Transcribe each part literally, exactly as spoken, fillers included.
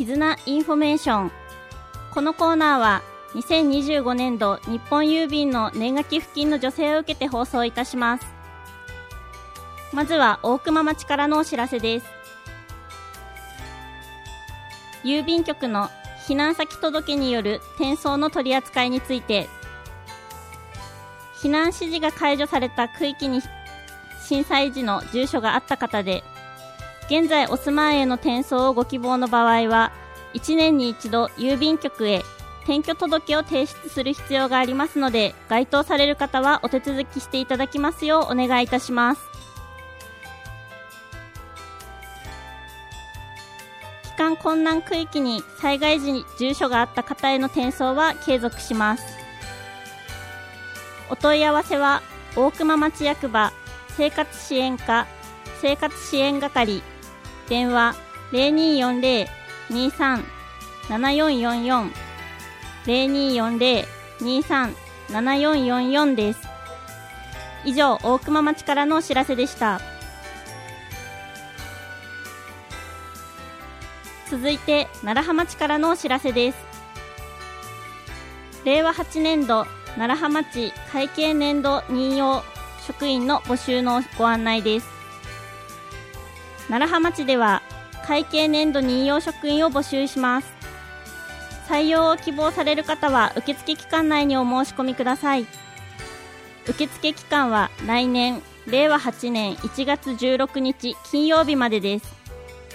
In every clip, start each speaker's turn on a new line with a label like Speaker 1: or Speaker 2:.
Speaker 1: 絆インフォメーション。このコーナーはにせんにじゅうごねんど日本郵便の年賀寄付金の助成を受けて放送いたします。まずは大熊町からのお知らせです。郵便局の避難先届による転送の取り扱いについて、避難指示が解除された区域に震災時の住所があった方で、現在お住まいへの転送をご希望の場合は、いちねんに一度郵便局へ転居届を提出する必要がありますので、該当される方はお手続きしていただきますようお願いいたします。帰還困難区域に災害時に住所があった方への転送は継続します。お問い合わせは大熊町役場生活支援課生活支援係、電話 ゼロにーよんゼロ にーさん ななよんよんよん ゼロにーよんゼロ にーさん ななよんよんよん です。以上、大熊町からのお知らせでした。続いて楢葉町からのお知らせです。れいわはちねんど楢葉町会計年度任用職員の募集のご案内です。楢葉町では会計年度任用職員を募集します。採用を希望される方は受付期間内にお申し込みください。受付期間は来年れいわはちねんいちがつじゅうろくにち金曜日までです。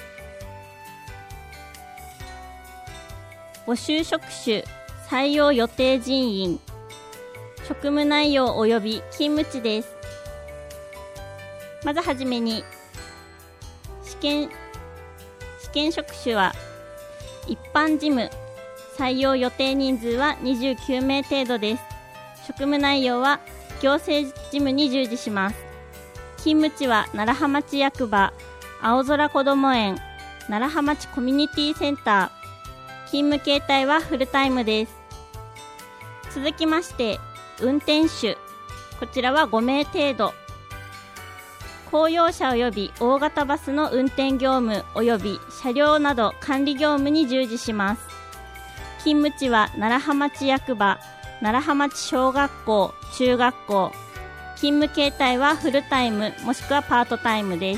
Speaker 1: 募集職種、採用予定人員、職務内容及び勤務地です。まずはじめに、試験、試験職種は一般事務、採用予定人数はにじゅうきゅうめい程度です。職務内容は行政事務に従事します。勤務地は楢葉町役場、青空こども園、楢葉町コミュニティセンター、勤務形態はフルタイムです。続きまして、運転手、こちらはごめい程度。公用車及び大型バスの運転業務及び車両など管理業務に従事します。勤務地は楢葉町役場、楢葉町小学校、中学校。勤務形態はフルタイムもしくはパートタイムです。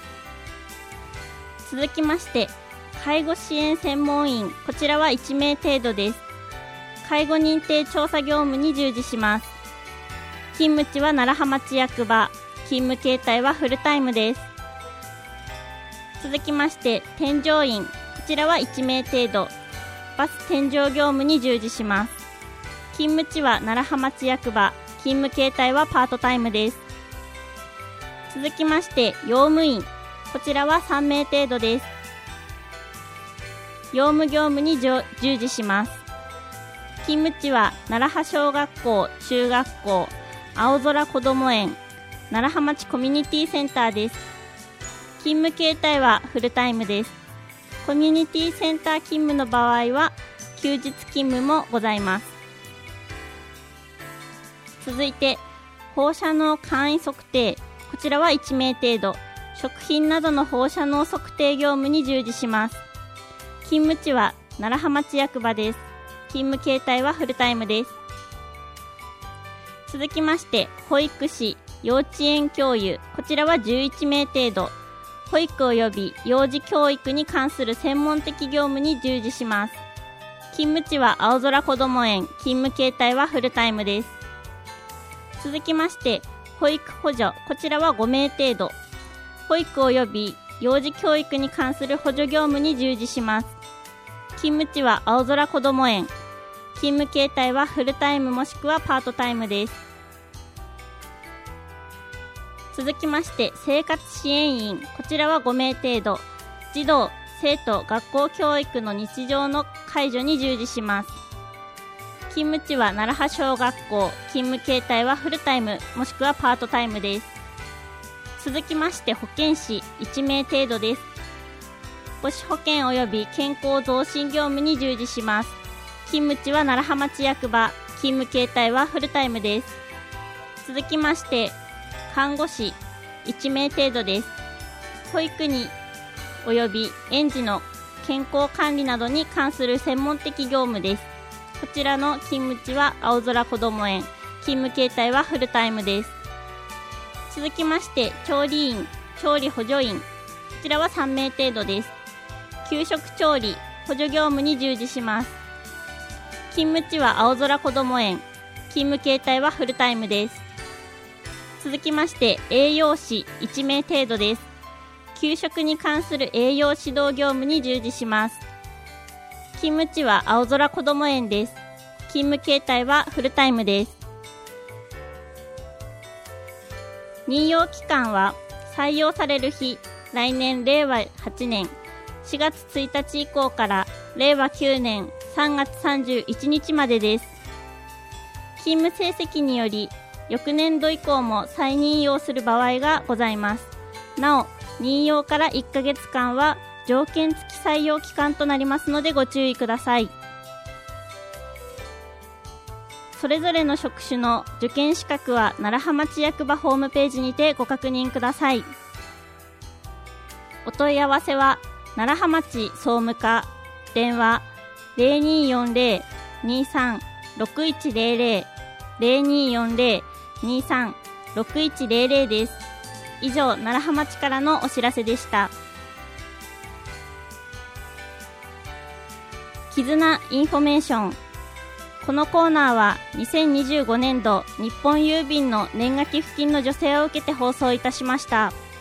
Speaker 1: 続きまして、介護支援専門員、こちらはいちめい程度です。介護認定調査業務に従事します。勤務地は楢葉町役場、勤務形態はフルタイムです。続きまして、添乗員、こちらはいちめい程度、バス添乗業務に従事します。勤務地は楢葉町役場、勤務形態はパートタイムです。続きまして、用務員、こちらはさんめい程度です。用務業務に従事します。勤務地は楢葉小学校、中学校、青空こども園、楢葉町コミュニティセンターです。勤務形態はフルタイムです。コミュニティセンター勤務の場合は休日勤務もございます。続いて、放射能簡易測定、こちらはいちめい程度、食品などの放射能測定業務に従事します。勤務地は楢葉町役場です。勤務形態はフルタイムです。続きまして、保育士、幼稚園教諭、こちらはじゅういちめい程度、保育及び幼児教育に関する専門的業務に従事します。勤務地は青空こども園、勤務形態はフルタイムです。続きまして、保育補助、こちらはごめい程度、保育及び幼児教育に関する補助業務に従事します。勤務地は青空こども園、勤務形態はフルタイムもしくはパートタイムです。続きまして、生活支援員、こちらはごめい程度、児童、生徒、学校教育の日常の介助に従事します。勤務地は楢葉小学校、勤務形態はフルタイムもしくはパートタイムです。続きまして、保健師いちめい程度です。母子保健及び健康増進業務に従事します。勤務地は楢葉町役場、勤務形態はフルタイムです。続きまして、看護師いちめい程度です。保育に及び園児の健康管理などに関する専門的業務です。こちらの勤務地は青空こども園、勤務形態はフルタイムです。続きまして調理員、調理補助員、こちらはさんめい程度です。給食調理、補助業務に従事します。勤務地は青空こども園、勤務形態はフルタイムです。続きまして栄養士いちめい程度です。給食に関する栄養指導業務に従事します。勤務地は青空こども園です。勤務形態はフルタイムです。任用期間は採用される日、来年れいわはちねんしがつついたち以降かられいわきゅうねんさんがつさんじゅういちにちまでです。勤務成績により翌年度以降も再任用する場合がございます。なお、任用からいっかげつかんは条件付き採用期間となりますのでご注意ください。それぞれの職種の受験資格は楢葉町役場ホームページにてご確認ください。お問い合わせは楢葉町総務課、電話 ゼロにーよんゼロ にーさん ろくいちゼロゼロ ゼロにーよんゼロ にーさん ろくいちゼロゼロ です。以上、楢葉町からのお知らせでした。絆インフォメーション。このコーナーはにせんにじゅうごねんど日本郵便の年賀寄付金の助成を受けて放送いたしました。